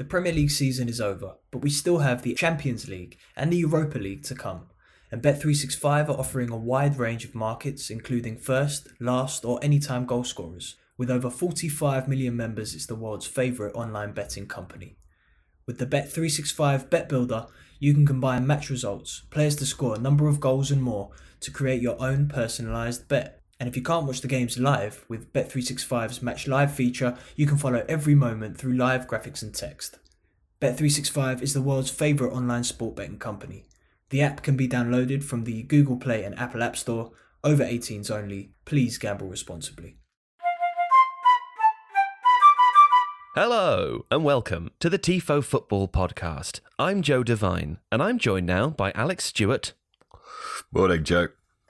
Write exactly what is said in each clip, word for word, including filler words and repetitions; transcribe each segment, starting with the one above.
The Premier League season is over, but we still have the Champions League and the Europa League to come. And Bet three sixty-five are offering a wide range of markets, including first, last, or anytime goal scorers. With over forty-five million members, it's the world's favourite online betting company. With the Bet three sixty-five Bet Builder, you can combine match results, players to score, number of goals and more to create your own personalised bet. And if you can't watch the games live, with Bet three sixty-five's Match Live feature, you can follow every moment through live graphics and text. Bet three sixty-five is the world's favourite online sport betting company. The app can be downloaded from the Google Play and Apple App Store. Over eighteens only. Please gamble responsibly. Hello and welcome to the Tifo Football Podcast. I'm Joe Devine and I'm joined now by Alex Stewart. Morning, Joe.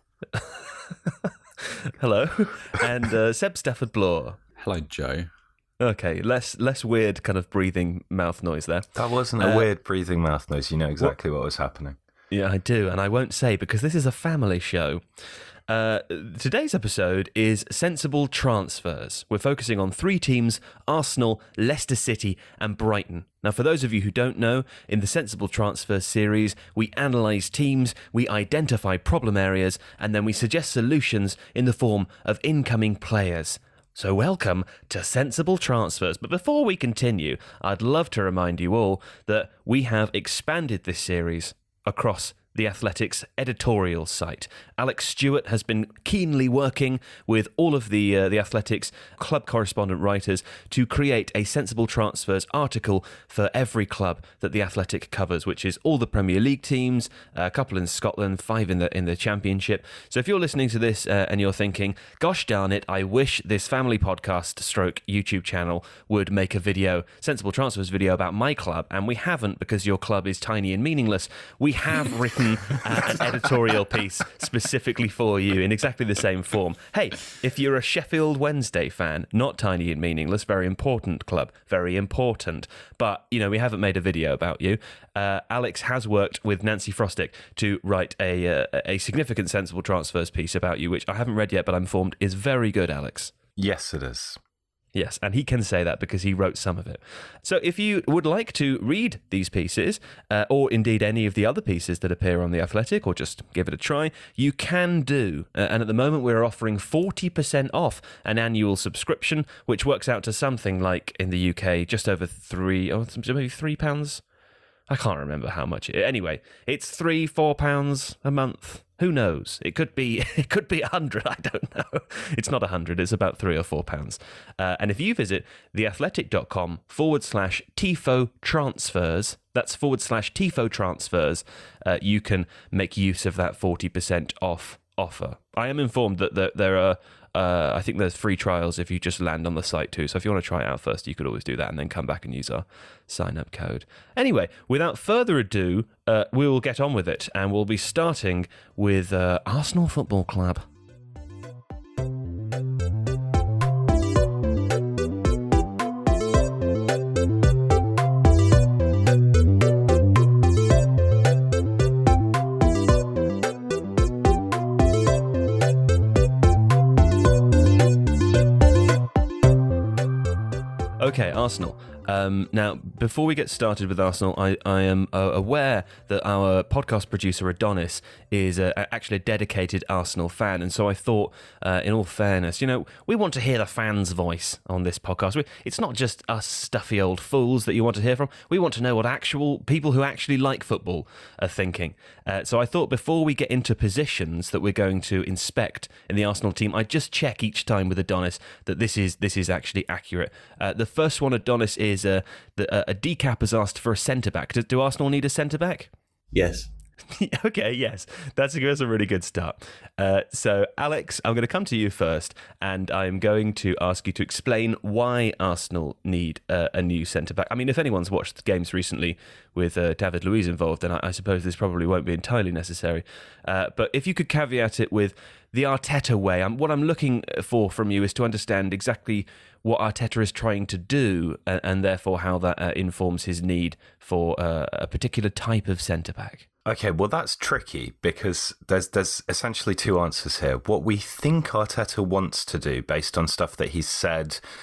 Hello, and uh, Seb Stafford-Bloor. Hello, Joe. Okay, less less weird kind of breathing mouth noise there. That wasn't a uh, weird breathing mouth noise. You know exactly what, what was happening. Yeah, I do, and I won't say because this is a family show. Uh, today's episode is Sensible Transfers. We're focusing on three teams, Arsenal, Leicester City and Brighton. Now, for those of you who don't know, in the Sensible Transfers series, we analyse teams, we identify problem areas, and then we suggest solutions in the form of incoming players. So welcome to Sensible Transfers. But before we continue, I'd love to remind you all that we have expanded this series across The Athletic's editorial site. Alex Stewart has been keenly working with all of the uh, The Athletic's club correspondent writers to create a Sensible Transfers article for every club that The Athletic covers, which is all the Premier League teams, a couple in Scotland, five in the in the Championship. So if you're listening to this uh, and you're thinking, gosh darn it, I wish this family podcast stroke YouTube channel would make a video, Sensible Transfers video about my club, and we haven't because your club is tiny and meaningless, we have written Uh, an editorial piece specifically for you in exactly the same form. Hey, if you're a Sheffield Wednesday fan, not tiny and meaningless, very important club, very important, but, you know, we haven't made a video about you. Uh, Alex has worked with Nancy Frostick to write a, uh, a significant Sensible Transfers piece about you, which I haven't read yet, but I'm informed is very good, Alex. Yes, it is. Yes, and he can say that because he wrote some of it. So if you would like to read these pieces, uh, or indeed any of the other pieces that appear on The Athletic, or just give it a try, you can do. Uh, and at the moment, we're offering forty percent off an annual subscription, which works out to something like, in the U K, just over three, or maybe three pounds? I can't remember how much. It, anyway, it's three, four pounds a month. Who knows? It could be it could be a hundred. I don't know. It's not a hundred. It's about three or four pounds. Uh, and if you visit theathletic.com forward slash Tifo transfers, that's forward slash Tifo transfers, uh, you can make use of that forty percent off offer. I am informed that there, there are, uh, I think there's free trials if you just land on the site too. So if you want to try it out first, you could always do that and then come back and use our sign-up code. Anyway, without further ado, uh, we will get on with it, and we'll be starting with uh, Arsenal Football Club. Okay, Arsenal. Um, now, before we get started with Arsenal, I, I am uh, aware that our podcast producer, Adonis, is uh, actually a dedicated Arsenal fan. And so I thought, uh, in all fairness, you know, we want to hear the fans' voice on this podcast. We, it's not just us stuffy old fools that you want to hear from. We want to know what actual people who actually like football are thinking. Uh, so I thought before we get into positions that we're going to inspect in the Arsenal team, I'd just check each time with Adonis that this is this is actually accurate. Uh, the first one, Adonis, is Is uh, the, uh, a decap has asked for a centre-back. Do, do Arsenal need a centre-back? Yes. Okay, yes. That's a, that's a really good start. Uh, so, Alex, I'm going to come to you first, and I'm going to ask you to explain why Arsenal need uh, a new centre-back. I mean, if anyone's watched the games recently with uh, David Luiz involved, then I, I suppose this probably won't be entirely necessary. Uh, but if you could caveat it with the Arteta way, I'm, what I'm looking for from you is to understand exactly what Arteta is trying to do, and, and therefore how that uh, informs his need for uh, a particular type of centre-back. Okay, well, that's tricky because there's there's essentially two answers here. What we think Arteta wants to do based on stuff that he's said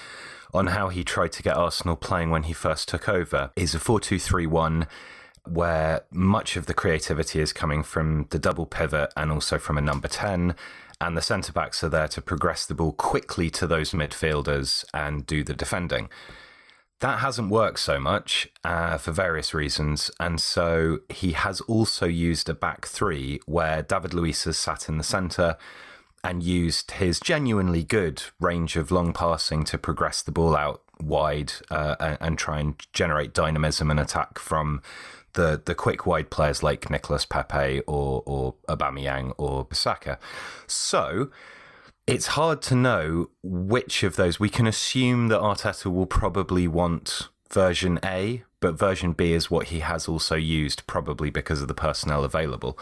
on how he tried to get Arsenal playing when he first took over is a four two three one, where much of the creativity is coming from the double pivot and also from a number ten, and the centre-backs are there to progress the ball quickly to those midfielders and do the defending. That hasn't worked so much uh, for various reasons, and so he has also used a back three where David Luiz has sat in the centre and used his genuinely good range of long passing to progress the ball out wide uh, and, and try and generate dynamism and attack from the the quick wide players like Nicolas Pepe or, or Aubameyang or Bissaka. So it's hard to know which of those. We can assume that Arteta will probably want version A, but version B is what he has also used, probably because of the personnel available.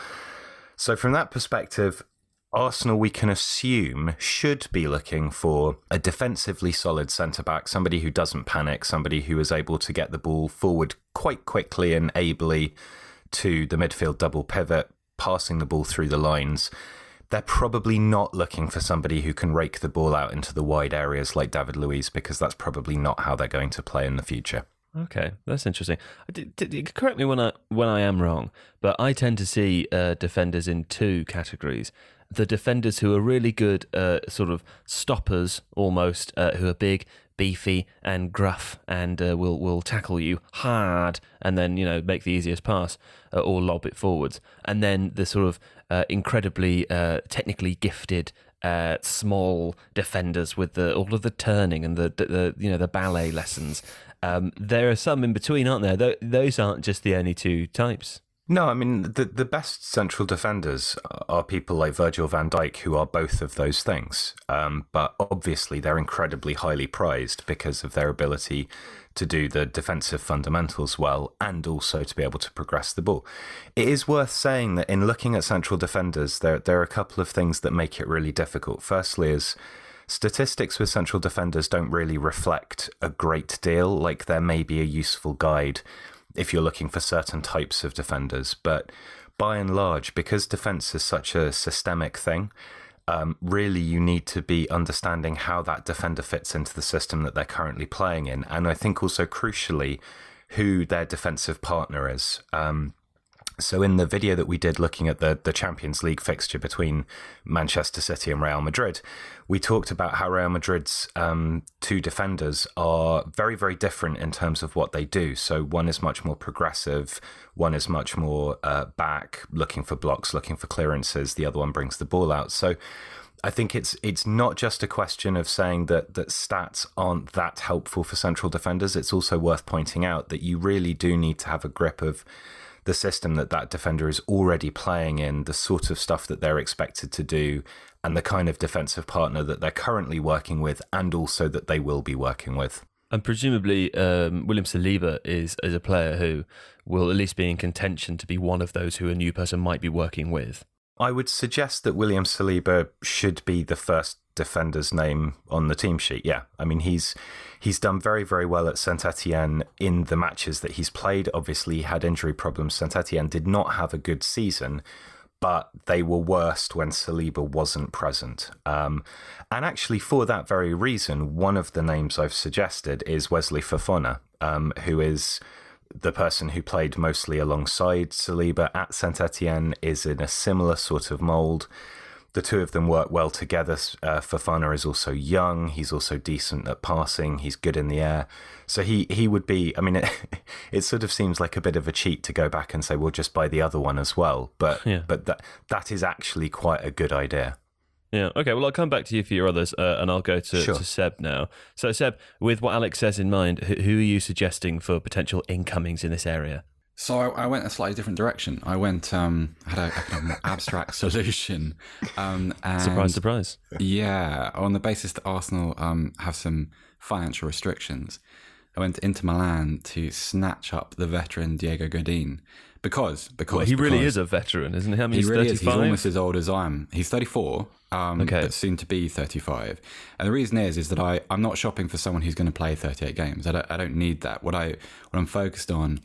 So from that perspective, Arsenal, we can assume, should be looking for a defensively solid centre-back, somebody who doesn't panic, somebody who is able to get the ball forward quite quickly and ably to the midfield double pivot, passing the ball through the lines. They're probably not looking for somebody who can rake the ball out into the wide areas like David Luiz, because that's probably not how they're going to play in the future. Okay, that's interesting. D- d- correct me when I when I am wrong, but I tend to see uh, defenders in two categories. The defenders who are really good, uh, sort of stoppers almost, uh, who are big, beefy and gruff and uh, will will tackle you hard and then, you know, make the easiest pass uh, or lob it forwards. And then the sort of uh, incredibly uh, technically gifted uh, small defenders with the all of the turning and the, the, the you know the ballet lessons. Um, there are some in between, aren't there? Th- those aren't just the only two types. No, I mean, the the best central defenders are people like Virgil van Dijk, who are both of those things. Um, but obviously, they're incredibly highly prized because of their ability to do the defensive fundamentals well and also to be able to progress the ball. It is worth saying that in looking at central defenders, there, there are a couple of things that make it really difficult. Firstly is statistics with central defenders don't really reflect a great deal. Like, there may be a useful guide if you're looking for certain types of defenders. But by and large, because defence is such a systemic thing, um, really you need to be understanding how that defender fits into the system that they're currently playing in. And I think also crucially, who their defensive partner is. Um, so in the video that we did looking at the, the Champions League fixture between Manchester City and Real Madrid, we talked about how Real Madrid's um, two defenders are very, very different in terms of what they do. So one is much more progressive, one is much more uh, back, looking for blocks, looking for clearances. The other one brings the ball out. So I think it's it's not just a question of saying that that stats aren't that helpful for central defenders. It's also worth pointing out that you really do need to have a grip of the system that that defender is already playing in, the sort of stuff that they're expected to do, and the kind of defensive partner that they're currently working with and also that they will be working with. And presumably um, William Saliba is, is a player who will at least be in contention to be one of those who a new person might be working with. I would suggest that William Saliba should be the first defender's name on the team sheet. Yeah, I mean, he's he's done very, very well at Saint-Etienne in the matches that he's played. Obviously, he had injury problems. Saint-Etienne did not have a good season, but they were worst when Saliba wasn't present. Um, and actually, for that very reason, one of the names I've suggested is Wesley Fofana, um, who is the person who played mostly alongside Saliba at Saint-Etienne, is in a similar sort of mould. The two of them work well together. Uh, Fofana is also young. He's also decent at passing. He's good in the air. So he, he would be, I mean, it, it sort of seems like a bit of a cheat to go back and say, we'll just buy the other one as well. But yeah. but that that is actually quite a good idea. Yeah, okay, well, I'll come back to you for your others, uh, and I'll go to, Sure. to Seb now. So, Seb, with what Alex says in mind, who, who are you suggesting for potential incomings in this area? So I, I went a slightly different direction. I went, um, had a, a kind of more abstract solution. Um, and Surprise, surprise. Yeah, on the basis that Arsenal um, have some financial restrictions, I went into Milan to snatch up the veteran Diego Godin. Because, because Well, he really because is a veteran, isn't he? I mean, he he's really thirty-five. is. He's almost as old as I am. He's thirty-four, um, Okay. but soon to be thirty-five. And the reason is, is that I, I'm not shopping for someone who's going to play thirty-eight games. I don't, I don't need that. What I, what I'm focused on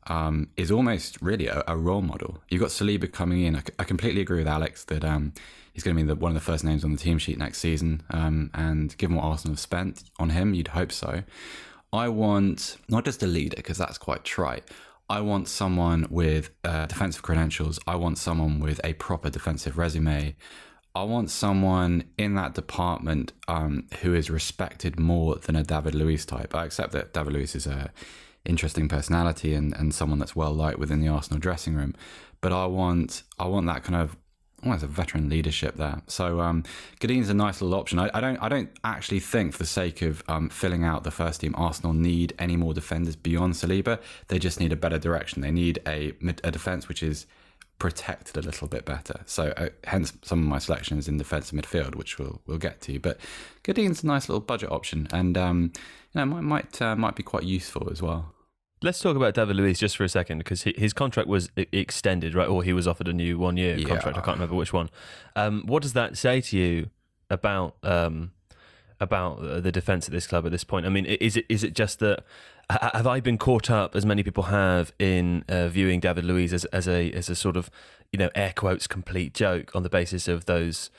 um, is almost really a, a role model. You've got Saliba coming in. I, I completely agree with Alex that um, he's going to be the, one of the first names on the team sheet next season. Um, and given what Arsenal have spent on him, you'd hope so. I want not just a leader, because that's quite trite. I want someone with uh, defensive credentials. I want someone with a proper defensive resume. I want someone in that department um, who is respected more than a David Luiz type. I accept that David Luiz is a interesting personality and, and someone that's well liked within the Arsenal dressing room, but I want I want that kind of almost a veteran leadership there. So um, Godin's a nice little option. I, I don't I don't actually think, for the sake of um, filling out the first team, Arsenal need any more defenders beyond Saliba. They just need a better direction. They need a a defence which is protected a little bit better. So uh, hence some of my selections in defensive midfield, which we'll we'll get to. But Godin's a nice little budget option, and um, you know might might uh, might be quite useful as well. Let's talk about David Luiz just for a second, because his contract was extended, right? Or he was offered a new one-year Yeah. contract. I can't remember which one. Um, what does that say to you about um, about the defence at this club at this point? I mean, is it is it just that? Have I been caught up, as many people have, in uh, viewing David Luiz as as a as a sort of, you know, air quotes complete joke on the basis of those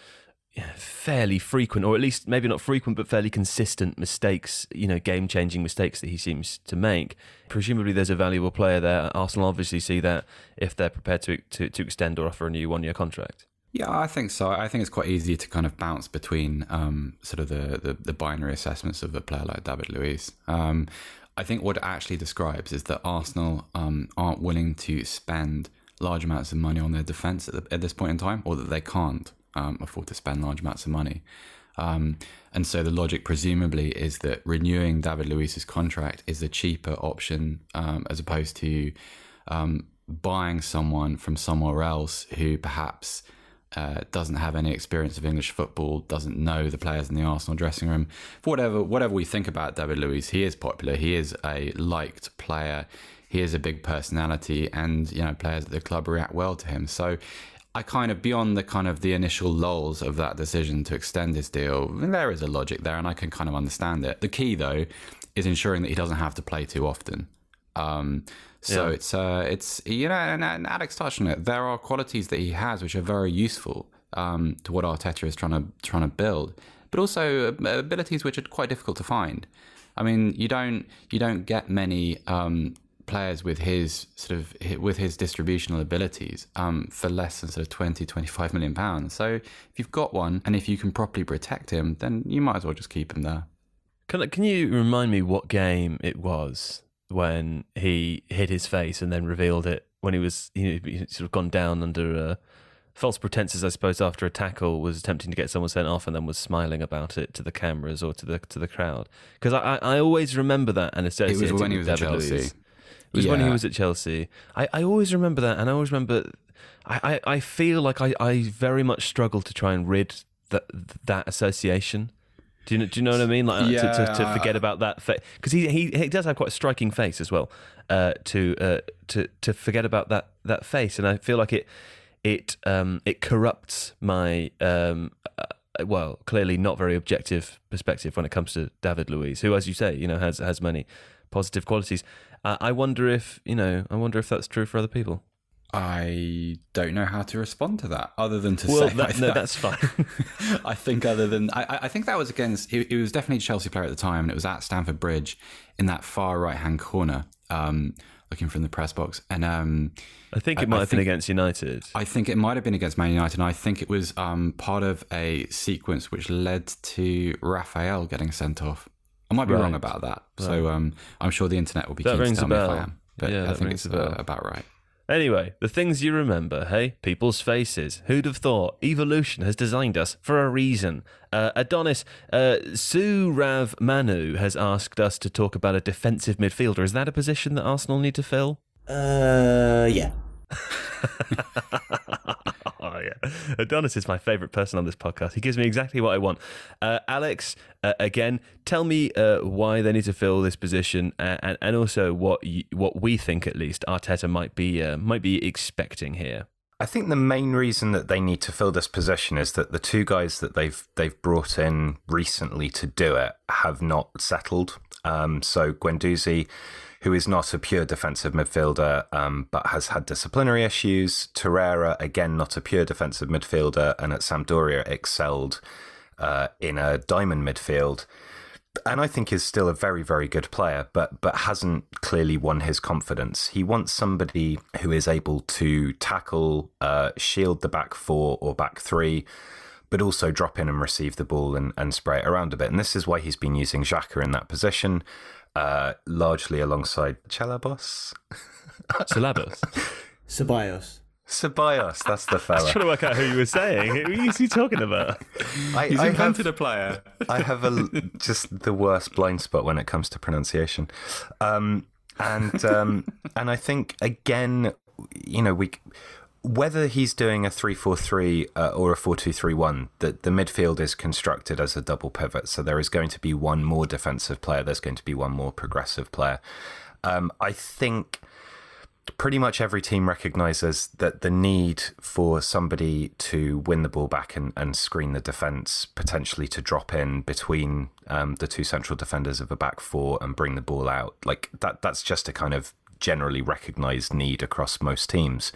fairly frequent, or at least maybe not frequent, but fairly consistent mistakes, you know, game-changing mistakes that he seems to make? Presumably there's a valuable player there. Arsenal obviously see that if they're prepared to to, to extend or offer a new one-year contract. Yeah, I think so. I think it's quite easy to kind of bounce between um, sort of the, the, the binary assessments of a player like David Luiz. Um, I think what it actually describes is that Arsenal um, aren't willing to spend large amounts of money on their defence at, the, at this point in time, or that they can't um, afford to spend large amounts of money. Um, and so the logic presumably is that renewing David Luiz's contract is a cheaper option um, as opposed to um, buying someone from somewhere else who perhaps uh, doesn't have any experience of English football, doesn't know the players in the Arsenal dressing room. For whatever whatever we think about David Luiz, he is popular. He is a liked player. He is a big personality, and you know players at the club react well to him. So I kind of, beyond the kind of the initial lulls of that decision to extend his deal, there is a logic there, and I can kind of understand it. The key, though, is ensuring that he doesn't have to play too often. Um, so yeah. it's uh, it's you know, and, and Alex touched on it. There are qualities that he has which are very useful um, to what Arteta is trying to trying to build, but also abilities which are quite difficult to find. I mean, you don't you don't get many um, players with his sort of with his distributional abilities um, for less than sort of twenty, twenty-five million pounds. So if you've got one, and if you can properly protect him, then you might as well just keep him there. Can can you remind me what game it was when he hid his face and then revealed it, when he was you know, sort of gone down under uh, false pretenses, I suppose, after a tackle, was attempting to get someone sent off, and then was smiling about it to the cameras or to the to the crowd? Because I, I I always remember that and associate it was when it he with was at David Chelsea. Luiz. It was yeah. when he was at Chelsea. I, I always remember that, and I always remember. I, I, I feel like I, I very much struggle to try and rid that that association. Do you, do you know what I mean? Like yeah. to, to, to forget about that face, because he, he he does have quite a striking face as well. Uh, to uh, to to forget about that that face, and I feel like it it um it corrupts my um uh, well clearly not very objective perspective when it comes to David Luiz, who, as you say, you know has has many positive qualities. Uh, I wonder if you know I wonder if that's true for other people. I don't know how to respond to that, other than to well, say that, no, that's fine. I think other than I, I think that was against. He, he was definitely a Chelsea player at the time, and it was at Stamford Bridge in that far right hand corner, um, looking from the press box. And um, I think it I, might I have think, been against United. I think it might have been against Man United, and I think it was um, part of a sequence which led to Raphael getting sent off. I might be right. wrong about that, right. so um, I'm sure the internet will be that keen rings to tell a me bell. if I am. But yeah, I think it's uh, about right. Anyway, the things you remember, hey? People's faces. Who'd have thought? Evolution has designed us for a reason. Uh, Adonis, uh, Surav Manu has asked us to talk about a defensive midfielder. Is that a position that Arsenal need to fill? Uh, yeah. Oh, yeah. Adonis is my favourite person on this podcast. He gives me exactly what I want. Uh, Alex, uh, again, tell me uh, why they need to fill this position, uh, and and also what you, what we think, at least, Arteta might be uh, might be expecting here. I think the main reason that they need to fill this position is that the two guys that they've they've brought in recently to do it have not settled. Um, so Guendouzi, who is not a pure defensive midfielder, um, but has had disciplinary issues. Torreira, again, not a pure defensive midfielder, and at Sampdoria excelled uh, in a diamond midfield. And I think is still a very, very good player, but but hasn't clearly won his confidence. He wants somebody who is able to tackle, uh, shield the back four or back three, but also drop in and receive the ball and, and spray it around a bit. And this is why he's been using Xhaka in that position, uh, largely alongside Chalabos. Syllabus. Ceballos. Ceballos, that's the I was fella. trying to work out who you were saying. Who are you talking about? I, He's I invented have, a player. I have a, just the worst blind spot when it comes to pronunciation. Um, and um, and I think, again, you know, we whether he's doing a three four three uh, or a four two three one, the, the midfield is constructed as a double pivot. So there is going to be one more defensive player. There's going to be one more progressive player. Um, I think pretty much every team recognises that the need for somebody to win the ball back and, and screen the defence, potentially to drop in between um, the two central defenders of a back four and bring the ball out, like that. That's just a kind of generally recognised need across most teams.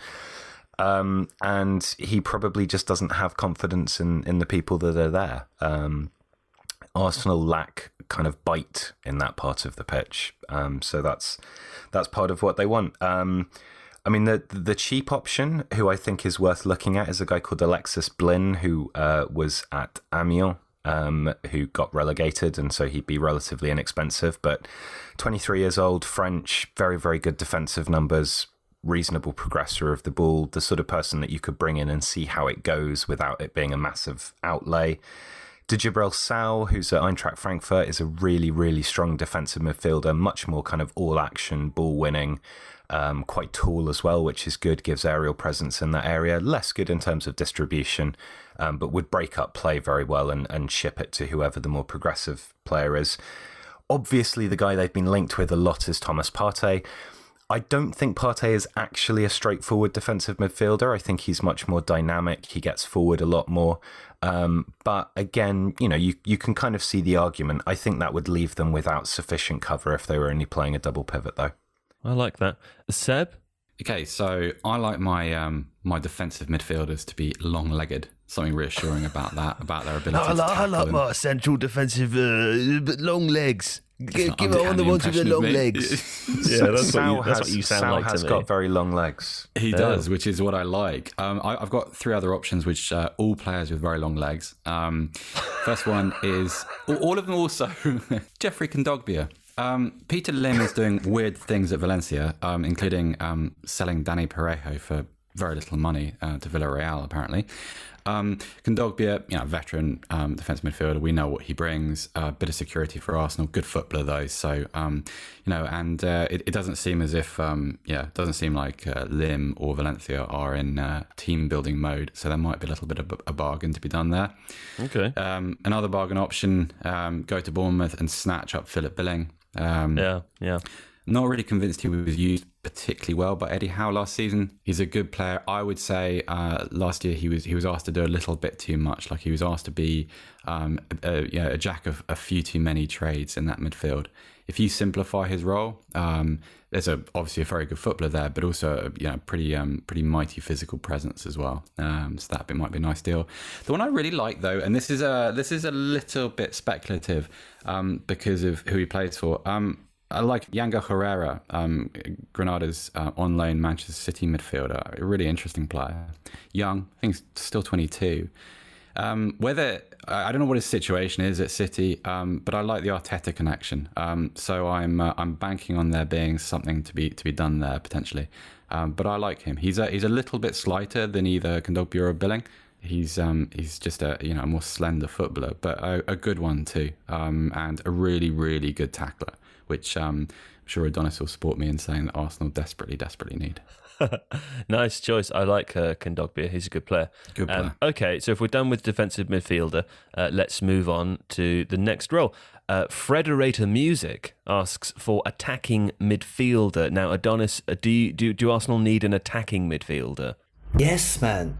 Um, and he probably just doesn't have confidence in, in the people that are there. Um, Arsenal lack kind of bite in that part of the pitch, um, so that's that's part of what they want. Um, I mean, the the cheap option, who I think is worth looking at, is a guy called Alexis Blin, who uh, was at Amiens, um, who got relegated, and so he'd be relatively inexpensive. But twenty-three years old, French, very very good defensive numbers, reasonable progressor of the ball, the sort of person that you could bring in and see how it goes without it being a massive outlay. Djibril Sow, who's at Eintracht Frankfurt, is a really, really strong defensive midfielder, much more kind of all-action, ball-winning, um, quite tall as well, which is good, gives aerial presence in that area. Less good in terms of distribution, um, but would break up play very well and, and ship it to whoever the more progressive player is. Obviously, the guy they've been linked with a lot is Thomas Partey. I don't think Partey is actually a straightforward defensive midfielder. I think he's much more dynamic. He gets forward a lot more. Um, but again, you know, you, you can kind of see the argument. I think that would leave them without sufficient cover if they were only playing a double pivot, though. I like that. Seb? Okay, so I like my um, my defensive midfielders to be long-legged. Something reassuring about that, about their ability I to like, I tackle. like and- my central defensive uh, but long legs. G- not give it under- on the under ones with the impression of long me. legs. Yeah, that's, Sow what you, that's has, what you sound Sow like has to me. got very long legs. He Yeah. does, which is what I like. Um, I, I've got three other options, which uh, all players with very long legs. Um, first one is all all of them also Jeffrey Kondogbia. Um, Peter Lim is doing weird things at Valencia, um, including um, selling Danny Parejo for very little money uh, to Villarreal, apparently. Um, Kondogbia, you know, veteran um, defensive midfielder. We know what he brings. A uh, bit of security for Arsenal. Good footballer though. So um, you know, and uh, it, it doesn't seem as if, um, yeah, it doesn't seem like uh, Lim or Valencia are in uh, team building mode. So there might be a little bit of a bargain to be done there. Okay. Um, another bargain option: um, go to Bournemouth and snatch up Philip Billing. Um, Yeah, yeah. Not really convinced he was used particularly well by Eddie Howe last season. He's a good player. I would say uh, last year he was he was asked to do a little bit too much. Like he was asked to be um, a, you know, a jack of a few too many trades in that midfield. If you simplify his role, um, there's a, obviously a very good footballer there, but also a, you know, pretty um, pretty mighty physical presence as well. Um, so that bit might be a nice deal. The one I really like though, and this is a this is a little bit speculative um, because of who he plays for. Um, I like Yanga Herrera, um, Granada's uh, on-loan Manchester City midfielder. A really interesting player. Young, I think he's still twenty-two. Um, whether I don't know what his situation is at City, um, but I like the Arteta connection. Um, so I'm uh, I'm banking on there being something to be to be done there potentially. Um, but I like him. He's a he's a little bit slighter than either Kondogbia or Billing. He's um he's just a you know a more slender footballer, but a, a good one too. Um, and a really really good tackler, which um, I'm sure Adonis will support me in saying that Arsenal desperately, desperately need. Nice choice. I like uh, Kondogbia. He's a good player. Good player. Um, okay, so if we're done with defensive midfielder, uh, let's move on to the next role. Uh, Frederator Music asks for attacking midfielder. Now, Adonis, uh, do, you, do do Arsenal need an attacking midfielder? Yes, man.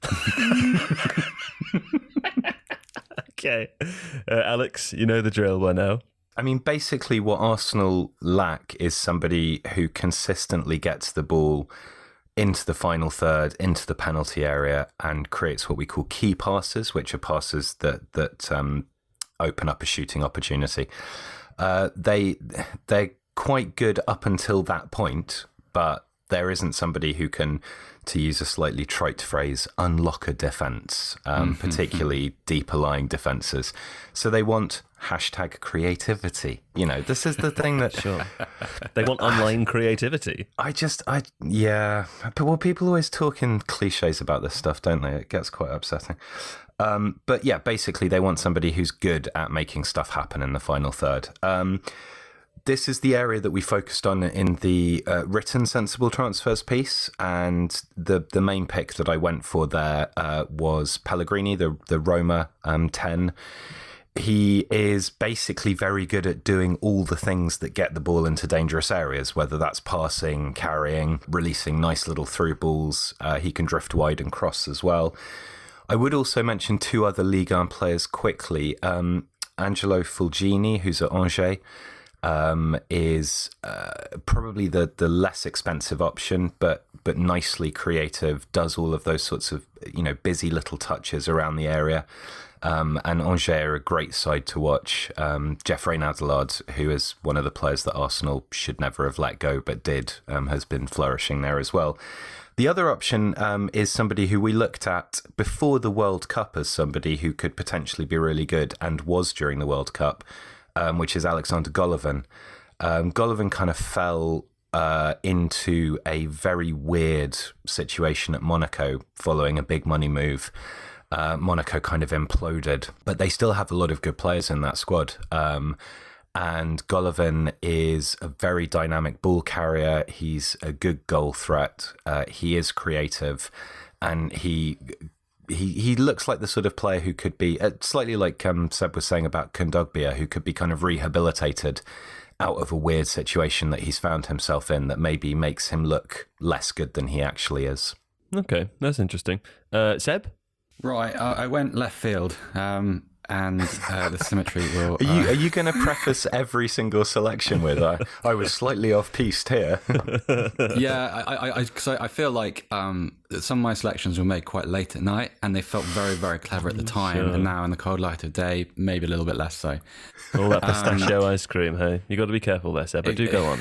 Okay. Uh, Alex, you know the drill by now. I mean, basically what Arsenal lack is somebody who consistently gets the ball into the final third, into the penalty area, and creates what we call key passes, which are passes that that um, open up a shooting opportunity. Uh, they they're quite good up until that point, but there isn't somebody who can, to use a slightly trite phrase, unlock a defence, um, mm-hmm. particularly deeper lying defences. So they want hashtag creativity. You know, this is the thing that... Sure. They want online creativity. I just, I yeah. But well, people always talk in cliches about this stuff, don't they? It gets quite upsetting. Um, but yeah, basically they want somebody who's good at making stuff happen in the final third. Um This is the area that we focused on in the uh, written sensible transfers piece, and the the main pick that I went for there uh, was Pellegrini, the the Roma um, ten. He is basically very good at doing all the things that get the ball into dangerous areas, whether that's passing, carrying, releasing nice little through balls. Uh, he can drift wide and cross as well. I would also mention two other Ligue one players quickly. Um, Angelo Fulgini, who's at Angers. Um, is uh, probably the, the less expensive option, but but nicely creative, does all of those sorts of, you know, busy little touches around the area. Um, and Angers are a great side to watch. Um, Jeffrey Nadalard, who is one of the players that Arsenal should never have let go, but did, um, has been flourishing there as well. The other option um, is somebody who we looked at before the World Cup as somebody who could potentially be really good and was during the World Cup. Um, which is Alexander Golovin. Um, Golovin kind of fell uh, into a very weird situation at Monaco following a big money move. Uh, Monaco kind of imploded, but they still have a lot of good players in that squad. Um, and Golovin is a very dynamic ball carrier. He's a good goal threat. Uh, he is creative, and he... He he looks like the sort of player who could be, uh, slightly like um, Seb was saying about Kondogbia, who could be kind of rehabilitated out of a weird situation that he's found himself in that maybe makes him look less good than he actually is. Okay, that's interesting. Uh, Seb? Right, I, I went left field. Um, and uh, the symmetry will... Uh... Are you, uh... are you going to preface every single selection with, I, I was slightly off-piste here? Yeah, I, I, I, cause I, I feel like um, some of my selections were made quite late at night, and they felt very, very clever at the time, sure. And now in the cold light of day, maybe a little bit less so. All that pistachio um, ice cream, hey? You got to be careful there, Seb, but do go on.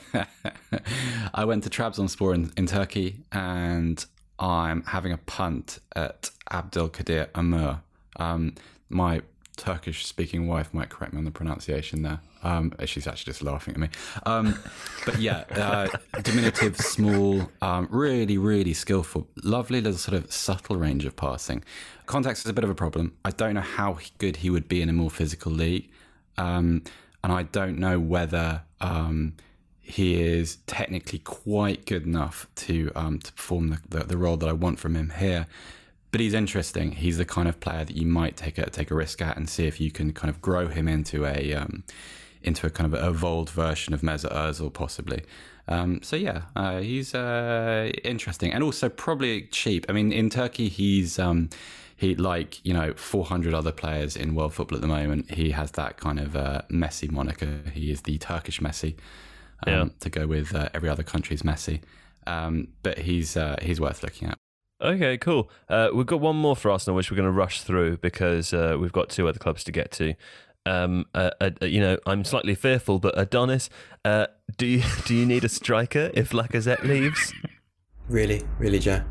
I went to Trabzonspor in, in Turkey, and I'm having a punt at Abdülkadir Ömür. Um, my Turkish-speaking wife might correct me on the pronunciation there. Um, she's actually just laughing at me. Um, but yeah, uh, diminutive, small, um, really, really skillful, lovely little sort of subtle range of passing. Context is a bit of a problem. I don't know how good he would be in a more physical league. Um, and I don't know whether um, he is technically quite good enough to um, to perform the, the, the role that I want from him here. But he's interesting. He's the kind of player that you might take a take a risk at and see if you can kind of grow him into a um, into a kind of evolved version of Mesut Ozil, possibly. Um, so yeah, uh, he's uh, interesting and also probably cheap. I mean, in Turkey, he's um, he like you know four hundred other players in world football at the moment. He has that kind of uh, Messi moniker. He is the Turkish Messi, um, yeah. to go with uh, every other country's Messi. Um, but he's uh, he's worth looking at. Okay, cool. Uh, we've got one more for Arsenal, which we're going to rush through because uh, we've got two other clubs to get to. Um, uh, uh, you know, I'm slightly fearful, but Adonis, uh, do you do you need a striker if Lacazette leaves? Really, really, Joe.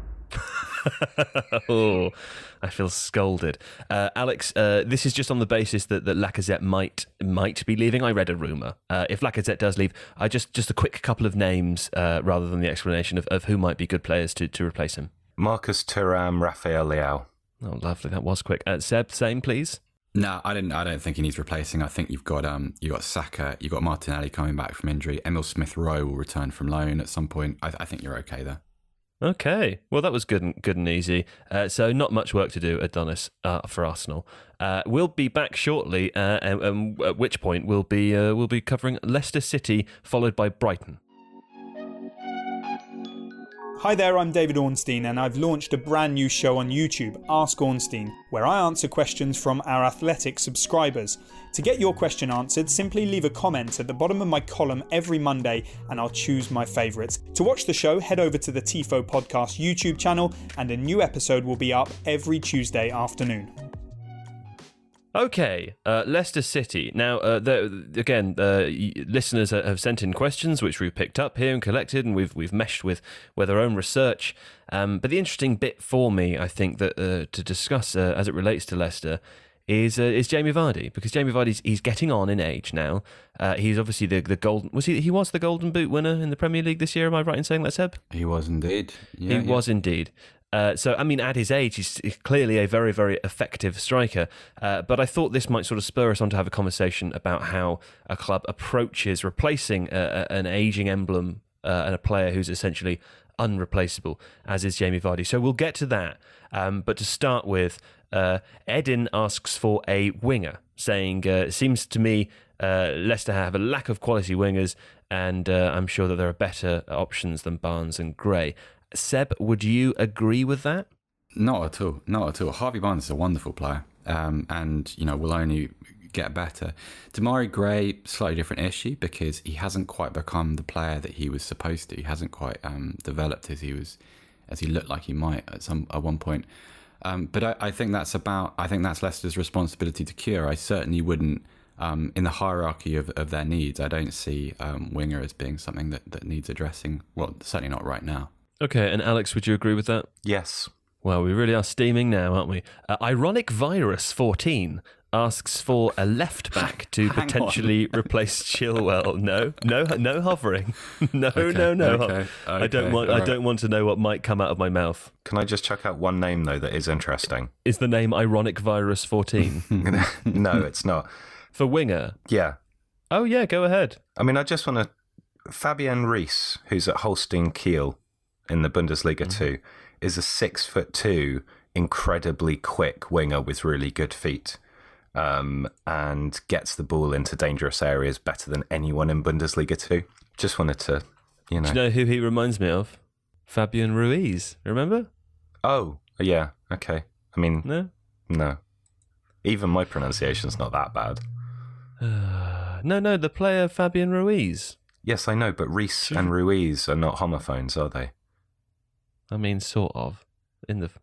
Oh, I feel scolded. Uh, Alex, uh, this is just on the basis that, that Lacazette might might be leaving. I read a rumour. Uh, if Lacazette does leave, I just just a quick couple of names uh, rather than the explanation of, of who might be good players to, to replace him. Marcus Thuram, Rafael Leao. Oh, lovely. That was quick. Uh, Seb, same, please. No, I didn't. I don't think he needs replacing. I think you've got um, you got Saka, you have got Martinelli coming back from injury. Emil Smith Rowe will return from loan at some point. I, I think you're okay there. Okay, well that was good and good and easy. Uh, so not much work to do, Adonis, uh, for Arsenal. Uh, we'll be back shortly, uh, and, and at which point we'll be uh, we'll be covering Leicester City, followed by Brighton. Hi there, I'm David Ornstein and I've launched a brand new show on YouTube, Ask Ornstein, where I answer questions from our Athletic subscribers. To get your question answered, simply leave a comment at the bottom of my column every Monday and I'll choose my favourites. To watch the show, head over to the Tifo Podcast YouTube channel and a new episode will be up every Tuesday afternoon. Okay, uh, Leicester City. Now, uh, the, again, uh, listeners have sent in questions which we've picked up here and collected, and we've we've meshed with with our own research. Um, but the interesting bit for me, I think, that uh, to discuss uh, as it relates to Leicester is uh, is Jamie Vardy, because Jamie Vardy's he's getting on in age now. Uh, he's obviously the the golden was he he was the Golden Boot winner in the Premier League this year. Am I right in saying that, Seb? He was indeed. Yeah, he yeah. was indeed. Uh, so, I mean, at his age, he's clearly a very, very effective striker. Uh, but I thought this might sort of spur us on to have a conversation about how a club approaches replacing a, a, an ageing emblem uh, and a player who's essentially unreplaceable, as is Jamie Vardy. So we'll get to that. Um, but to start with, uh, Edin asks for a winger, saying, uh, it seems to me uh, Leicester have a lack of quality wingers, and uh, I'm sure that there are better options than Barnes and Gray. Seb, would you agree with that? Not at all. Not at all. Harvey Barnes is a wonderful player, um, and you know will only get better. Demarai Gray, slightly different issue because he hasn't quite become the player that he was supposed to. He hasn't quite um, developed as he was, as he looked like he might at some at one point. Um, but I, I think that's about. I think that's Leicester's responsibility to cure. I certainly wouldn't. Um, in the hierarchy of, of their needs, I don't see um, winger as being something that, that needs addressing. Well, certainly not right now. Okay, and Alex, would you agree with that? Yes. Well, we really are steaming now, aren't we? Uh, Ironic Virus fourteen asks for a left back to Hang potentially replace Chilwell. No, no, no hovering. No, Okay, no, no. okay, I don't okay, want. I alright. don't want to know what might come out of my mouth. Can I just chuck out one name, though, that is interesting? Is the name Ironic Virus fourteen No, it's not. for winger? Yeah. Oh yeah, go ahead. I mean, I just want to... Fabian Rees, who's at Holstein Kiel in the Bundesliga two, is a six foot two, incredibly quick winger with really good feet, um, and gets the ball into dangerous areas better than anyone in Bundesliga two. Just wanted to, you know. Do you know who he reminds me of? Fabian Ruiz. Remember? Oh, yeah. Okay. I mean, No. no. Even my pronunciation's not that bad. No, no. The player Fabian Ruiz. Yes, I know, but Rees and Ruiz are not homophones, are they? I mean, sort of. In the.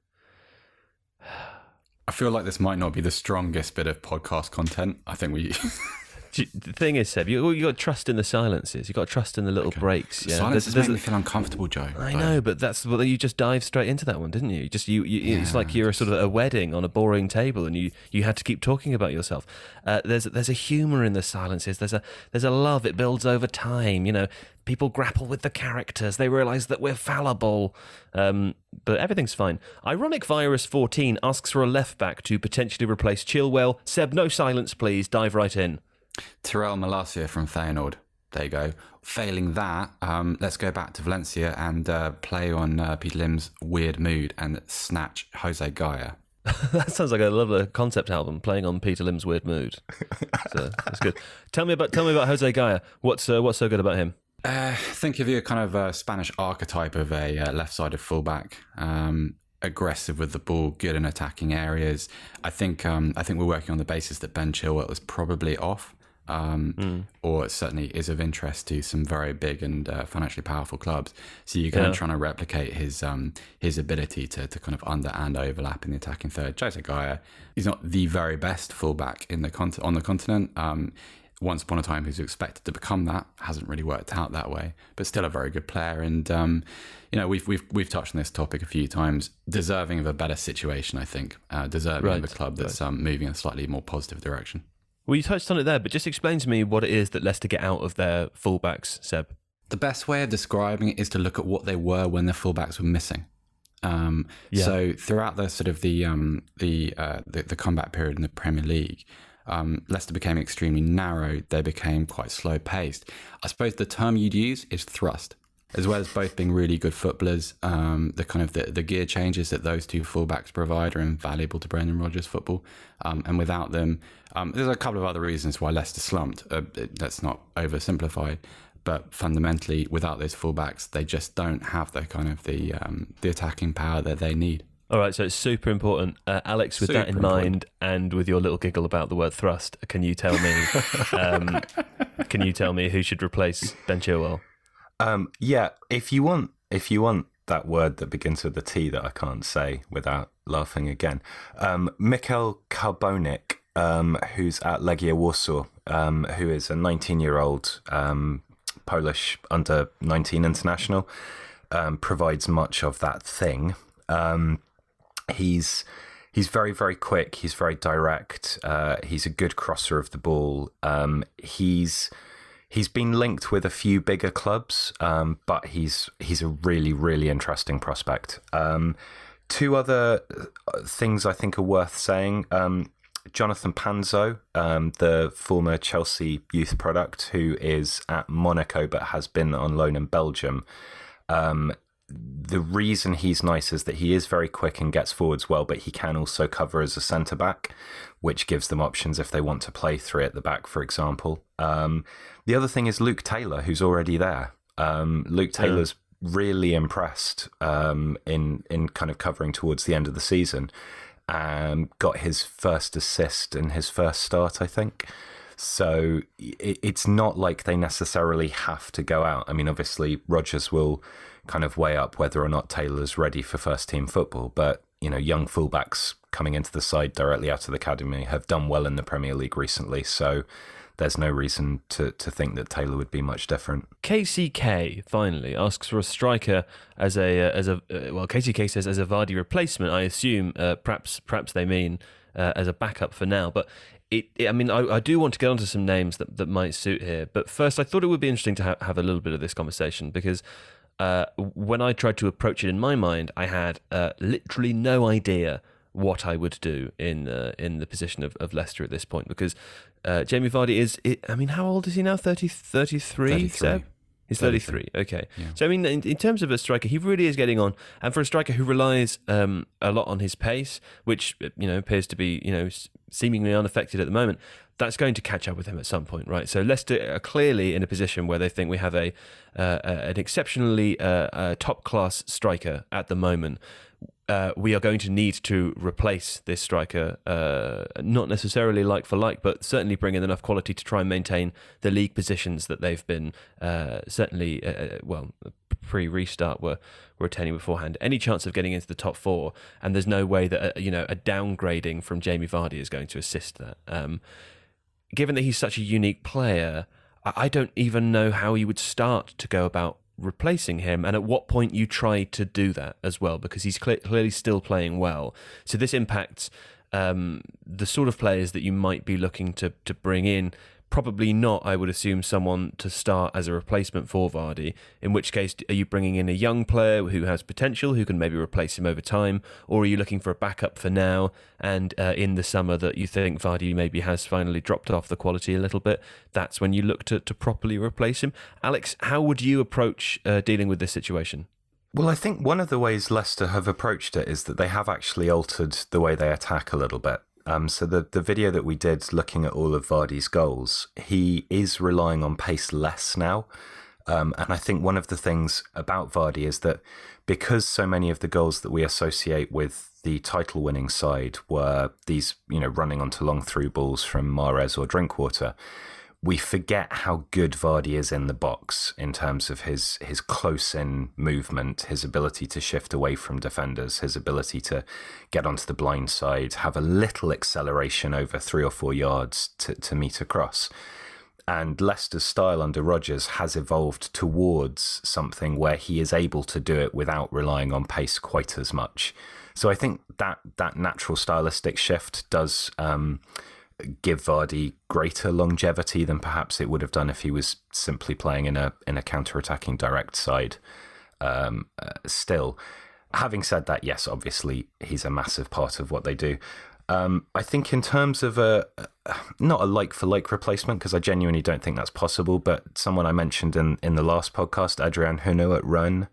I feel like this might not be the strongest bit of podcast content. I think we. Do you- The thing is, Seb, you you got to trust in the silences. You got to trust in the little breaks. Yeah, Silence There's- is there's making a- me feel uncomfortable, Joe. I Like, know, but that's well, you just dived straight into that one, didn't you? You Just you, you it's Yeah, like you're just- sort of a wedding on a boring table, and you, you had to keep talking about yourself. Uh, there's there's a humour in the silences. There's a there's a love. It builds over time. You know, people grapple with the characters. They realise that we're fallible, um, but everything's fine. Ironic Virus fourteen asks for a left back to potentially replace Chilwell. Seb, no silence, please. Dive right in. Terrell Malacia from Feyenoord. There you go. Failing that, um, let's go back to Valencia and uh, play on uh, Peter Lim's Weird Mood and snatch Jose Gaia. That sounds like a lovely concept album playing on Peter Lim's Weird Mood. So, that's good. Tell me about tell me about Jose Gaia. What's uh, what's so good about him? Uh, think of your kind of uh, Spanish archetype of a uh, left-sided fullback. Um, aggressive with the ball, good in attacking areas. I think um, I think we're working on the basis that Ben Chilwell is probably off. Um, mm. Or certainly is of interest to some very big and uh, financially powerful clubs. So you're kind yeah. of trying to replicate his um, his ability to to kind of under and overlap in the attacking third. Jose Gaia, he's not the very best fullback in the con- on the continent. Um, once upon a time, he was expected to become that. Hasn't really worked out that way, but still a very good player. And um, you know, we've we've we've touched on this topic a few times. Deserving of a better situation, I think. Uh, deserving right. of a club that's right. um, moving in a slightly more positive direction. Well, you touched on it there, but just explain to me what it is that Leicester get out of their fullbacks, Seb. The best way of describing it is to look at what they were when their fullbacks were missing. Um, yeah. So throughout the sort of the um, the, uh, the the comeback period in the Premier League, um, Leicester became extremely narrow. They became quite slow paced. I suppose the term you'd use is thrust, as well as both being really good footballers. Um, the kind of the, the gear changes that those two fullbacks provide are invaluable to Brendan Rodgers' football, um, and without them, um, there's a couple of other reasons why Leicester slumped. Uh, let's not oversimplify. but fundamentally, without those fullbacks, they just don't have the kind of the um, the attacking power that they need. All right, so it's super important. Uh, Alex, with Super that in important. mind, and with your little giggle about the word thrust, can you tell me um, can you tell me who should replace Ben Chilwell? Um, yeah, if you want, if you want that word that begins with a T that I can't say without laughing again, um, Mikhail Karbonik, um, who's at Legia Warsaw, um, who is a nineteen-year-old um, Polish under nineteen international, um, provides much of that thing. Um, he's he's very very quick. He's very direct. Uh, he's a good crosser of the ball. Um, he's He's been linked with a few bigger clubs, um, but he's he's a really, really interesting prospect. Um, two other things I think are worth saying. Um, Jonathan Panzo, um, the former Chelsea youth product, who is at Monaco but has been on loan in Belgium. Um, the reason he's nice is that he is very quick and gets forwards well, but he can also cover as a centre-back, which gives them options if they want to play three at the back, for example. Um, the other thing is Luke Taylor, who's already there. Um, Luke Taylor's yeah. really impressed um, in, in kind of covering towards the end of the season. Um, got his first assist in his first start, I think. So it, it's not like they necessarily have to go out. I mean, obviously, Rodgers will kind of weigh up whether or not Taylor's ready for first team football. But, you know, young fullbacks coming into the side directly out of the academy have done well in the Premier League recently. So there's no reason to, to think that Taylor would be much different. K C K finally asks for a striker as a uh, as a uh, well. K C K says as a Vardy replacement. I assume uh, perhaps perhaps they mean uh, as a backup for now. But it, it I mean, I, I do want to get onto some names that, that might suit here. But first, I thought it would be interesting to ha- have a little bit of this conversation because uh, when I tried to approach it in my mind, I had uh, literally no idea what I would do in uh, in the position of, of Leicester at this point, because uh, Jamie Vardy is, it, I mean, how old is he now? thirty, thirty-three? thirty-three. Seb? He's thirty-three. thirty-three. Okay. Yeah. So, I mean, in, in terms of a striker, he really is getting on. And for a striker who relies um, a lot on his pace, which, you know, appears to be, you know, seemingly unaffected at the moment, that's going to catch up with him at some point, right? So Leicester are clearly in a position where they think we have a uh, an exceptionally uh, uh, top-class striker at the moment. Uh, we are going to need to replace this striker, uh, not necessarily like for like, but certainly bring in enough quality to try and maintain the league positions that they've been uh, certainly, uh, well, pre-restart were, were attaining beforehand. Any chance of getting into the top four, and there's no way that, uh, you know, a downgrading from Jamie Vardy is going to assist that. Um, given that he's such a unique player, I don't even know how you would start to go about replacing him, and at what point you try to do that as well, because he's cl- clearly still playing well. So this impacts um, the sort of players that you might be looking to to bring in. Probably not, I would assume, someone to start as a replacement for Vardy, in which case are you bringing in a young player who has potential, who can maybe replace him over time, or are you looking for a backup for now, and uh, in the summer that you think Vardy maybe has finally dropped off the quality a little bit, that's when you look to, to properly replace him? Alex, how would you approach uh, dealing with this situation? Well, I think one of the ways Leicester have approached it is that they have actually altered the way they attack a little bit. Um, so the, the video that we did looking at all of Vardy's goals, he is relying on pace less now. Um, and I think one of the things about Vardy is that because so many of the goals that we associate with the title-winning side were these, you know, running onto long through balls from Mahrez or Drinkwater, we forget how good Vardy is in the box in terms of his his close-in movement, his ability to shift away from defenders, his ability to get onto the blind side, have a little acceleration over three or four yards to, to meet across. And Leicester's style under Rodgers has evolved towards something where he is able to do it without relying on pace quite as much. So I think that that natural stylistic shift does um, give Vardy greater longevity than perhaps it would have done if he was simply playing in a in a counter-attacking direct side. Um, uh, still, having said that, yes, obviously he's a massive part of what they do. Um, I think in terms of a not a like-for-like replacement, because I genuinely don't think that's possible, but someone I mentioned in, in the last podcast, Adrian Huneau at Rennes,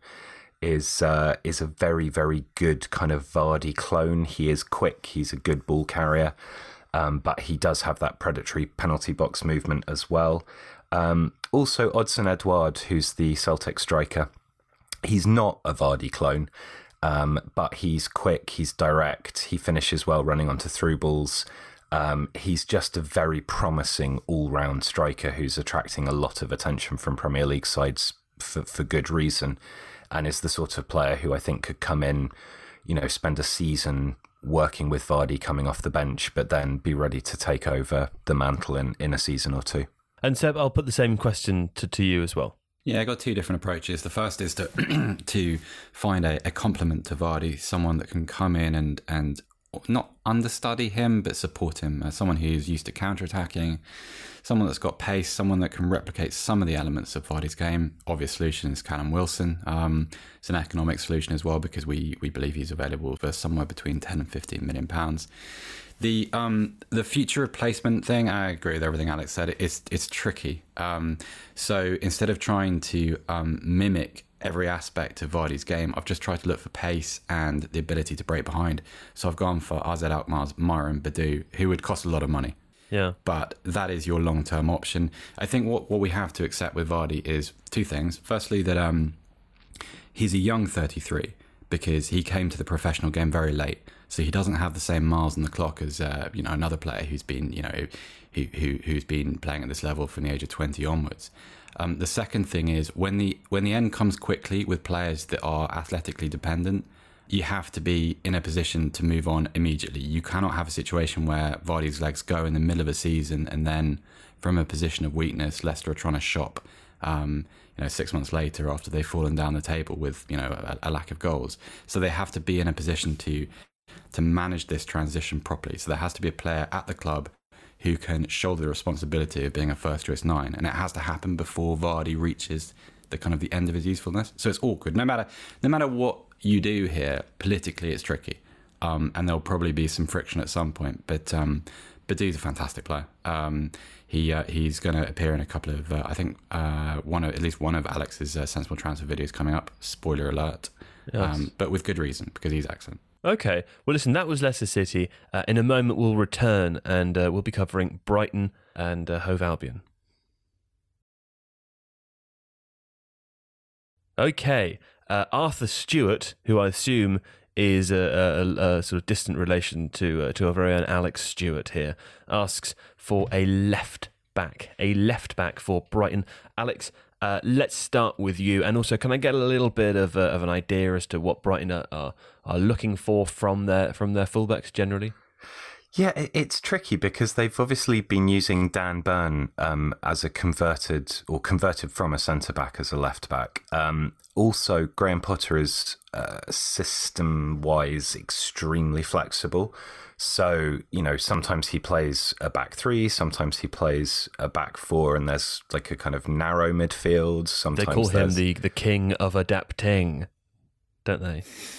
is uh, is a very, very good kind of Vardy clone. He is quick, he's a good ball carrier. Um, but he does have that predatory penalty box movement as well. Um, also, Odsonne Edouard, who's the Celtic striker, he's not a Vardy clone, um, but he's quick, he's direct, he finishes well running onto through balls. Um, he's just a very promising all-round striker who's attracting a lot of attention from Premier League sides for, for good reason, and is the sort of player who I think could come in, you know, spend a season working with Vardy coming off the bench, but then be ready to take over the mantle in, in a season or two. And Seb, I'll put the same question to, to you as well. Yeah, I got two different approaches. The first is to to find a, a complement to Vardy, someone that can come in and and not understudy him, but support him. Uh, someone who's used to counter-attacking, someone that's got pace, someone that can replicate some of the elements of Vardy's game. Obvious solution is Callum Wilson. Um, it's an economic solution as well, because we we believe he's available for somewhere between ten and fifteen million pounds. The um the future replacement thing, I agree with everything Alex said. It's it's tricky. Um, so instead of trying to um, mimic every aspect of Vardy's game, I've just tried to look for pace and the ability to break behind. So I've gone for R Z Alkmaar's Myron Badu, who would cost a lot of money. Yeah. But that is your long-term option. I think what, what we have to accept with Vardy is two things. Firstly, that um he's a young thirty-three, because he came to the professional game very late. So he doesn't have the same miles on the clock as uh, you know another player who's been you know who, who who's been playing at this level from the age of twenty onwards. Um, the second thing is when the when the end comes quickly with players that are athletically dependent, you have to be in a position to move on immediately. You cannot have a situation where Vardy's legs go in the middle of a season and then from a position of weakness, Leicester are trying to shop um, you know, six months later after they've fallen down the table with you know a, a lack of goals. So they have to be in a position to to manage this transition properly. So there has to be a player at the club who can shoulder the responsibility of being a first choice nine, and it has to happen before Vardy reaches the kind of the end of his usefulness. So it's awkward. No matter no matter what you do here, politically it's tricky, um, and there'll probably be some friction at some point. But um, Badu's a fantastic player. Um, he uh, he's going to appear in a couple of uh, I think uh, one of at least one of Alex's uh, sensible transfer videos coming up. Spoiler alert, Yes. um, but with good reason, because he's excellent. Okay. Well, listen, that was Leicester City. Uh, in a moment, we'll return and uh, we'll be covering Brighton and uh, Hove Albion. Okay. Uh, Arthur Stewart, who I assume is a, a, a sort of distant relation to uh, to our very own Alex Stewart here, asks for a left back, a left back for Brighton. Alex, uh, let's start with you, and also can I get a little bit of uh, of an idea as to what Brighton are, are are looking for from their from their fullbacks generally? Yeah, it's tricky because they've obviously been using Dan Burn um, as a converted or converted from a centre back as a left back. Um, also, Graham Potter is uh, system wise extremely flexible. So, you know, sometimes he plays a back three, sometimes he plays a back four, and there's like a kind of narrow midfield. Sometimes they call him there's... the, the king of adapting, don't they?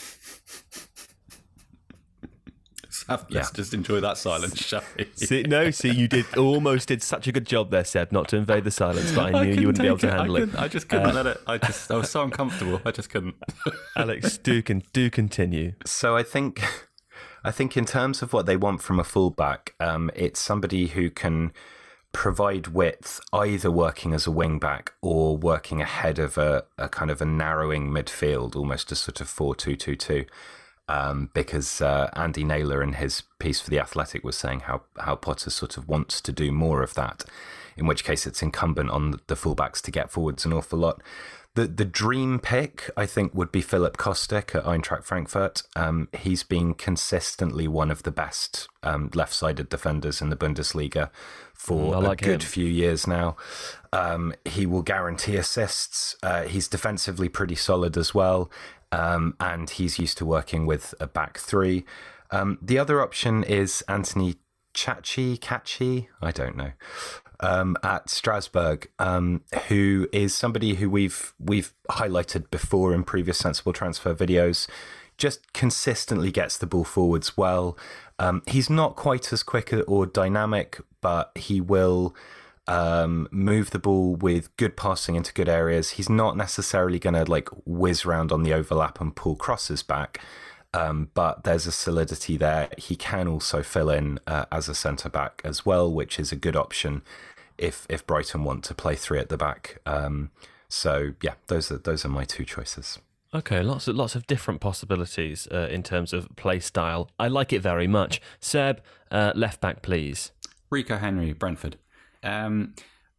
Let's Yeah. just enjoy that silence, shall we? See, no, see, you did almost did such a good job there, Seb, not to invade the silence, but I knew you wouldn't be able to handle I it. I just couldn't Uh, let it. I just, I was so uncomfortable. I just couldn't. Alex, do con- do continue. So I think, I think in terms of what they want from a fullback, um, it's somebody who can provide width, either working as a wing back or working ahead of a, a kind of a narrowing midfield, almost a sort of four two two two. Um, because uh, Andy Naylor in his piece for The Athletic was saying how, how Potter sort of wants to do more of that, in which case it's incumbent on the fullbacks to get forwards an awful lot. The the dream pick, I think, would be Philip Kostic at Eintracht Frankfurt. Um, he's been consistently one of the best um, left-sided defenders in the Bundesliga for Mm, I like a good him. few years now. Um, he will guarantee assists. Uh, he's defensively pretty solid as well. Um, and he's used to working with a back three. Um, the other option is Anthony Chachi, Cachi, I don't know, um, at Strasbourg, um, who is somebody who we've we've highlighted before in previous Sensible Transfer videos. Just consistently gets the ball forwards well. Um, he's not quite as quick or dynamic, but he will um move the ball with good passing into good areas. He's not necessarily going to like whiz around on the overlap and pull crosses back, um but there's a solidity there. He can also fill in uh, as a centre back as well, which is a good option if if Brighton want to play three at the back. Um, so yeah, those are those are my two choices. Okay, lots of lots of different possibilities uh, in terms of play style. I like it very much. Seb, uh, left back, please. Rico Henry, Brentford. Um,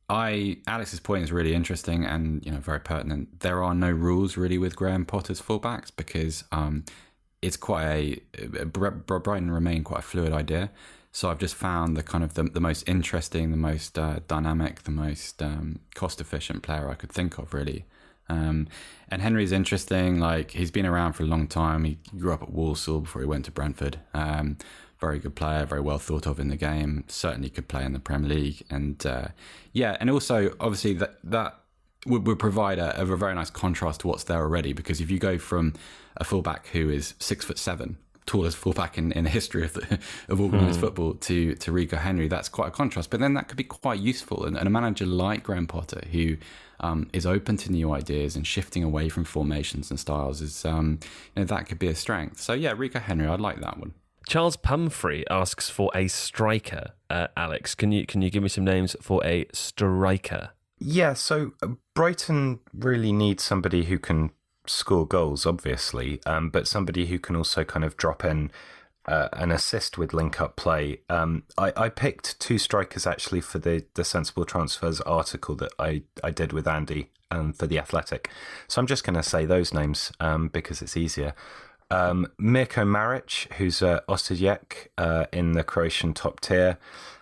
I Alex's point is really interesting and you know very pertinent. There are no rules really with Graham Potter's fullbacks because um, it's quite a Brighton remain quite a fluid idea. So I've just found the kind of the, the most interesting, the most uh, dynamic, the most um, cost efficient player I could think of really. Um, and Henry's interesting. Like he's been around for a long time. He grew up at Walsall before he went to Brentford. Um, very good player, very well thought of in the game. Certainly could play in the Premier League, and uh, yeah, and also obviously that that would, would provide a, a very nice contrast to what's there already. Because if you go from a fullback who is six foot seven, tallest fullback in, in the history of the, of organised mm. football, to to Rico Henry, that's quite a contrast. But then that could be quite useful, and, and a manager like Graham Potter who um, is open to new ideas and shifting away from formations and styles is um, you know, that could be a strength. So yeah, Rico Henry, I'd like that one. Charles Pumphrey asks for a striker. Uh, Alex, can you can you give me some names for a striker? Yeah, so Brighton really needs somebody who can score goals, obviously, um, but somebody who can also kind of drop in uh, an assist with link-up play. Um, I, I picked two strikers actually for the, the Sensible Transfers article that I, I did with Andy um, for The Athletic. So I'm just going to say those names um, because it's easier. Um, Mirko Maric, who's uh, Osijek uh, in the Croatian top tier.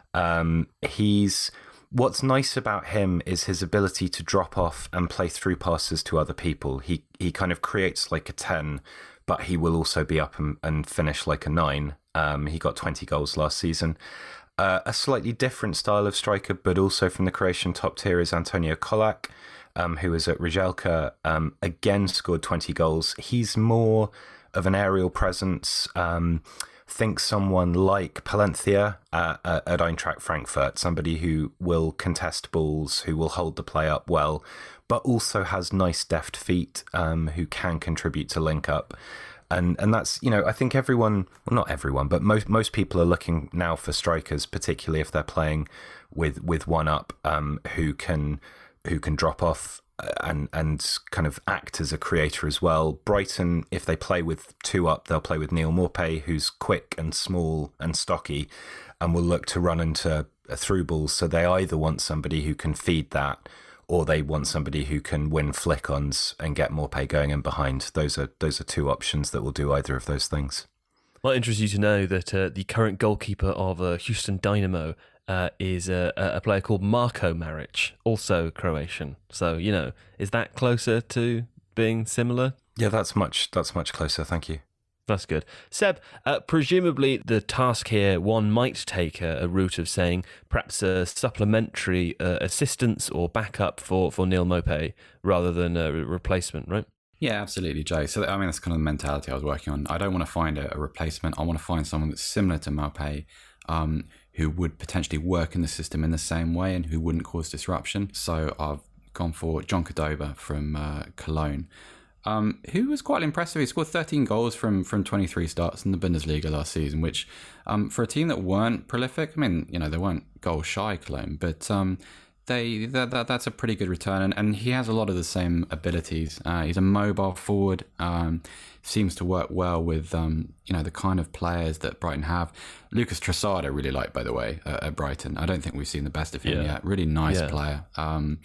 Um, he's what's nice about him is his ability to drop off and play through passes to other people. He he kind of creates like a ten, but he will also be up and, and finish like a nine. Um, he got twenty goals last season. Uh, a slightly different style of striker, but also from the Croatian top tier, is Antonio Kolak, um, who is at Rijeka. Um, again, scored twenty goals. He's more of an aerial presence. Um, think someone like Palencia uh, at Eintracht Frankfurt, somebody who will contest balls, who will hold the play up well, but also has nice deft feet, um, who can contribute to link up. And and that's, you know, I think everyone, well, not everyone, but most most people are looking now for strikers, particularly if they're playing with with one up, um, who can who can drop off and and kind of act as a creator as well. Brighton, if they play with two up, they'll play with Neal Maupay, who's quick and small and stocky, and will look to run into through balls. So they either want somebody who can feed that, or they want somebody who can win flick-ons and get Maupay going in behind. Those are those are two options that will do either of those things. Well, it interests you to know that uh, the current goalkeeper of uh, Houston Dynamo Uh, is a, a player called Marko Maric, also Croatian. So, you know, is that closer to being similar? Yeah, that's much that's much closer. Thank you. That's good. Seb, uh, presumably the task here, one might take a, a route of saying perhaps a supplementary uh, assistance or backup for, for Neal Maupay rather than a replacement, right? Yeah, absolutely, Joe. So, I mean, that's kind of the mentality I was working on. I don't want to find a, a replacement. I want to find someone that's similar to Maupay, um, who would potentially work in the system in the same way and who wouldn't cause disruption. So I've gone for John Cordoba from uh, Cologne, um, who was quite impressive. He scored thirteen goals from from twenty-three starts in the Bundesliga last season, which um, for a team that weren't prolific, I mean, you know, they weren't goal shy, Cologne, but um, they that, that that's a pretty good return. And, and he has a lot of the same abilities. Uh, he's a mobile forward. Um, seems to work well with um, you know, the kind of players that Brighton have. Lucas Trossard I really like, by the way, uh, at Brighton. I don't think we've seen the best of him yeah. yet. Really nice yeah. player. Um,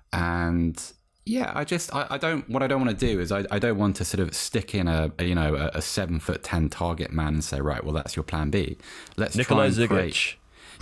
and yeah, I just I, I don't what I don't want to do is I, I don't want to sort of stick in a, a you know a, a seven foot ten target man and say, right, well, that's your plan B. Let's Nikolai try and Zigic.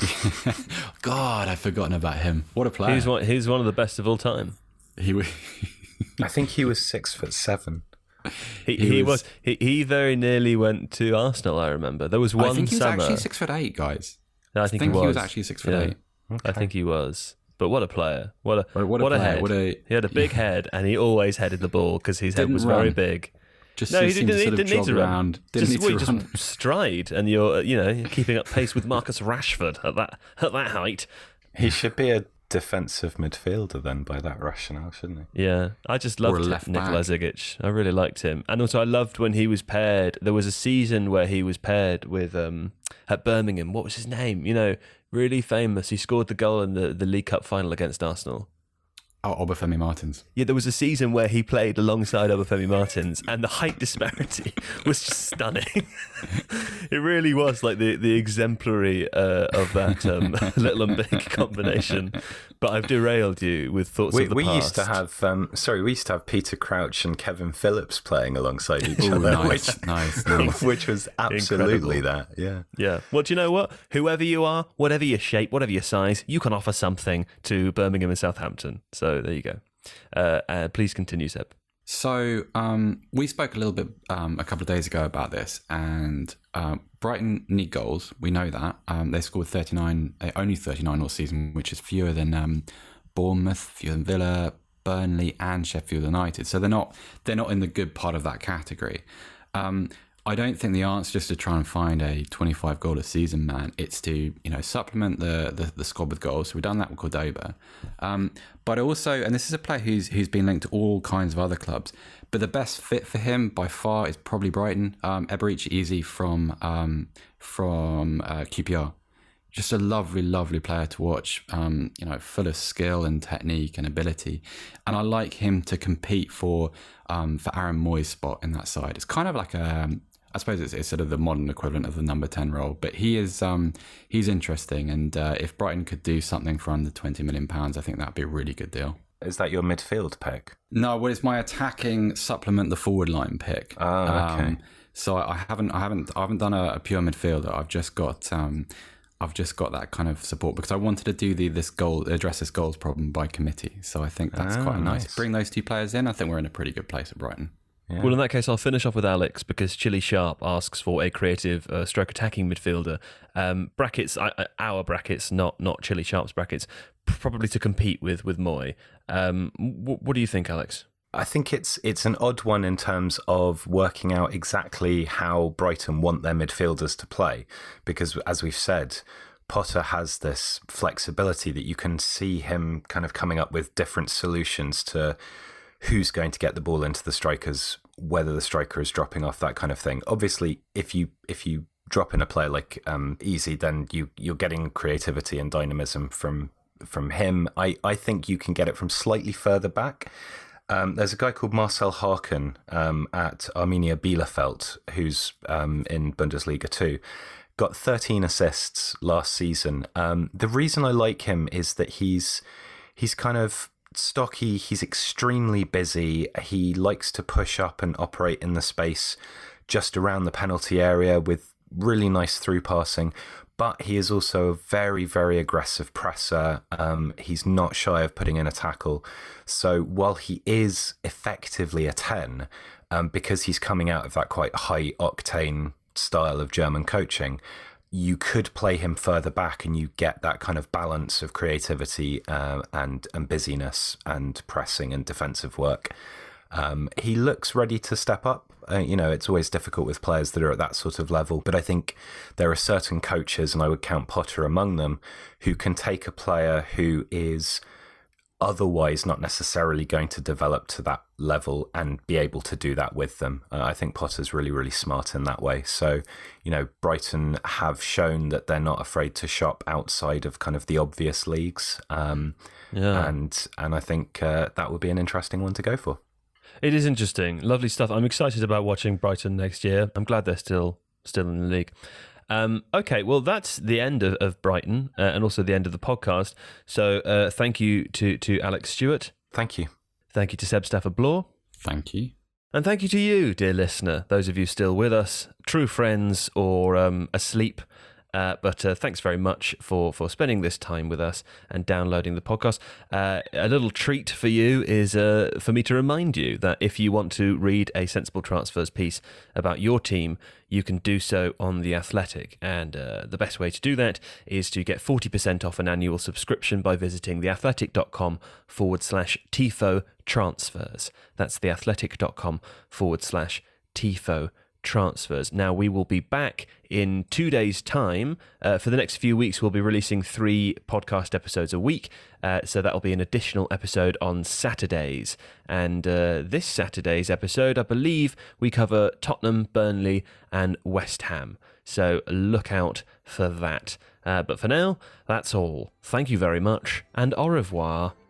God, I've forgotten about him. What a player! He's one. He's one of the best of all time. He was. I think he was six foot seven. He, he, he was, was he, he very nearly went to Arsenal. I remember there was one. I think he was summer. actually six foot eight, guys. No, I, I think, think he, was. he was actually six foot yeah. eight. Okay. I think he was. But what a player! What a what, what a, what a player. head! What a, he had a big head, and he always headed the ball because his head was run. very big. Just no, he didn't, didn't, he didn't need to run. Around. Didn't just, need well, to just run. stride, and you're you know you're keeping up pace with Marcus Rashford at that at that height. He should be a defensive midfielder then, by that rationale, shouldn't he? Yeah, I just loved Nikolai Zigic. I really liked him, and also I loved when he was paired. There was a season where he was paired with um, at Birmingham. What was his name? You know, really famous. He scored the goal in the, the League Cup final against Arsenal. Oh, Obafemi Martins. Yeah, there was a season where he played alongside Obafemi Martins, and the height disparity was just stunning. It really was like the, the exemplary uh, of that um, little and big combination. But I've derailed you with thoughts we, of the we past. used to have, um, sorry, we used to have Peter Crouch and Kevin Phillips playing alongside each Ooh, other, nice, which, nice, nice. which was absolutely Incredible. that. Yeah. Yeah. Well, do you know what? Whoever you are, whatever your shape, whatever your size, you can offer something to Birmingham and Southampton. So there you go. Uh, uh, please continue, Seb. So um, we spoke a little bit um, a couple of days ago about this, and um, Brighton need goals. We know that um, they scored thirty-nine, uh, only thirty-nine all season, which is fewer than um, Bournemouth, fewer than Villa, Burnley, and Sheffield United. So they're not they're not in the good part of that category. Um, I don't think the answer is just to try and find a twenty-five goal a season man. It's to, you know, supplement the the, the squad with goals. So we've done that with Cordoba, um, but also, and this is a player who's who's been linked to all kinds of other clubs. But the best fit for him by far is probably Brighton. Um, Eberechi Eze from um, from uh, Q P R. Just a lovely, lovely player to watch. Um, you know, full of skill and technique and ability, and I like him to compete for um, for Aaron Moy's spot in that side. It's kind of like a I suppose it's, it's sort of the modern equivalent of the number ten role, but he is um, he's interesting, and uh, if Brighton could do something for under twenty million pounds, I think that'd be a really good deal. Is that your midfield pick? No, well, it's my attacking supplement the forward line pick. Oh, okay. Um, so I haven't, I haven't, I haven't done a, a pure midfielder. I've just got, um, I've just got that kind of support because I wanted to do the this goal address this goals problem by committee. So I think that's Oh, quite nice. nice. Bring those two players in. I think we're in a pretty good place at Brighton. Yeah. Well, in that case, I'll finish off with Alex because Chili Sharp asks for a creative uh, stroke attacking midfielder. Um, brackets, uh, our brackets, not not Chili Sharp's brackets, probably to compete with with Moy. Um, w- what do you think, Alex? I think it's it's an odd one in terms of working out exactly how Brighton want their midfielders to play, because as we've said, Potter has this flexibility that you can see him kind of coming up with different solutions to who's going to get the ball into the strikers, whether the striker is dropping off, that kind of thing. Obviously, if you if you drop in a player like um, Eze, then you you're getting creativity and dynamism from from him. I, I think you can get it from slightly further back. Um, there's a guy called Marcel Harken um, at Arminia Bielefeld, who's um, in Bundesliga too. Got thirteen assists last season. Um, the reason I like him is that he's he's kind of stocky, he's extremely busy, he likes to push up and operate in the space just around the penalty area with really nice through passing, but he is also a very, very aggressive presser. Um, he's not shy of putting in a tackle. So while he is effectively a ten, um, because he's coming out of that quite high octane style of German coaching, you could play him further back and you get that kind of balance of creativity uh, and, and busyness and pressing and defensive work. Um, he looks ready to step up. Uh, you know, it's always difficult with players that are at that sort of level, but I think there are certain coaches, and I would count Potter among them, who can take a player who is otherwise not necessarily going to develop to that level and be able to do that with them. Uh, I think Potter's really, really smart in that way. So, you know, Brighton have shown that they're not afraid to shop outside of kind of the obvious leagues. Um, Yeah. and, and I think uh, that would be an interesting one to go for. It is interesting. Lovely stuff. I'm excited about watching Brighton next year. I'm glad they're still still in the league. Um, okay, well, that's the end of, of Brighton uh, and also the end of the podcast. So uh, thank you to, to Alex Stewart. Thank you. Thank you to Seb Stafford-Bloor. Thank you. And thank you to you, dear listener, those of you still with us, true friends or um, asleep. Uh, but uh, thanks very much for, for spending this time with us and downloading the podcast. Uh, a little treat for you is uh, for me to remind you that if you want to read a Sensible Transfers piece about your team, you can do so on The Athletic. And uh, the best way to do that is to get forty percent off an annual subscription by visiting theathletic.com forward slash TIFO transfers. That's theathletic.com forward slash TIFO transfers. Now, we will be back in two days' time. Uh, for the next few weeks, we'll be releasing three podcast episodes a week. Uh, so that'll be an additional episode on Saturdays. And uh, this Saturday's episode, I believe, we cover Tottenham, Burnley, and West Ham. So look out for that. Uh, but for now, that's all. Thank you very much, and au revoir.